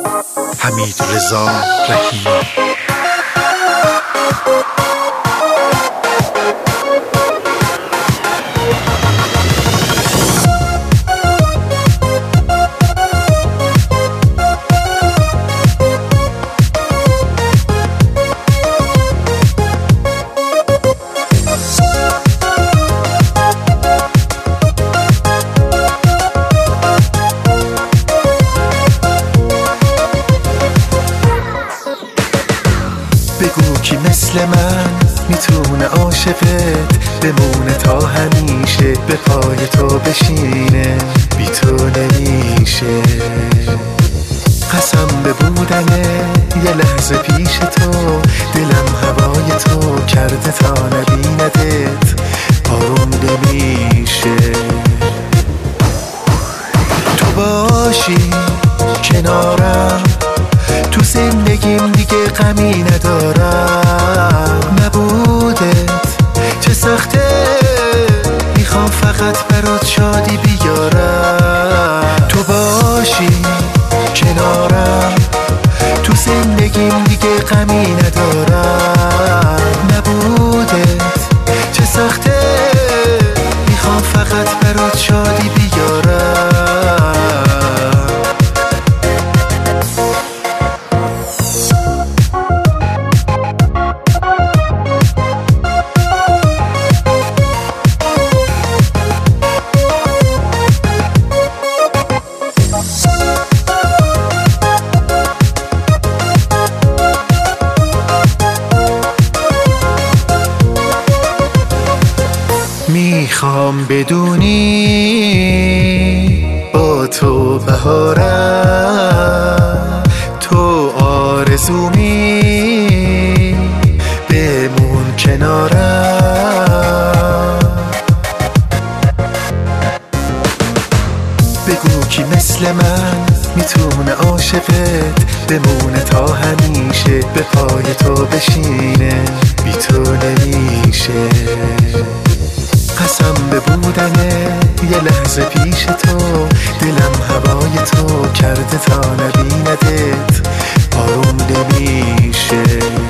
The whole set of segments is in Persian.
حمیدرضا رحیمی. بگو کی مثل من میتونه عاشقت بمونه تا همیشه، به پای تو بشینه بی تو نمیشه. قسم به بودن یه لحظه پیش تو، دلم هوای تو کرده تا نبیندت آروم نمیشه. تو باشی کنارم تو زندگیم دیگه غمی ندارم، نبودت چه سخته میخوام فقط برات شادی بیارم. تو باشی کنارم تو زندگیم دیگه غمی ندارم، نبودت چه سخته میخوام فقط برات شادی بیارم. میخوام بدونی با تو بهارم، تو آرزومی بمون کنارم. بگو کی مثل من میتونه عاشقت بمونه تا همیشه، به پای تو بشینه بی تو نمیشه. قسم به بودن یه لحظه پیش تو، دلم هوای تو کرده تا نبیندت آروم نمیشه.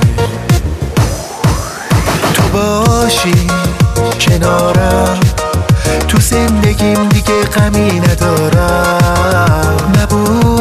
تو باشی کنارم تو زندگیم دیگه غمی ندارم، نبود